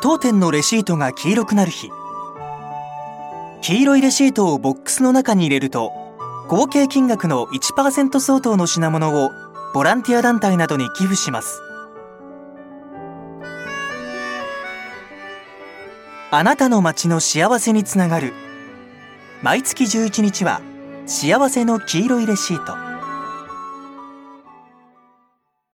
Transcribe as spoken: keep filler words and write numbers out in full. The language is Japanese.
当店のレシートが黄色くなる日。黄色いレシートをボックスの中に入れると、合計金額の いちパーセント 相当の品物をボランティア団体などに寄付します。あなたの街の幸せにつながる。毎月じゅういちにちは幸せの黄色いレシート。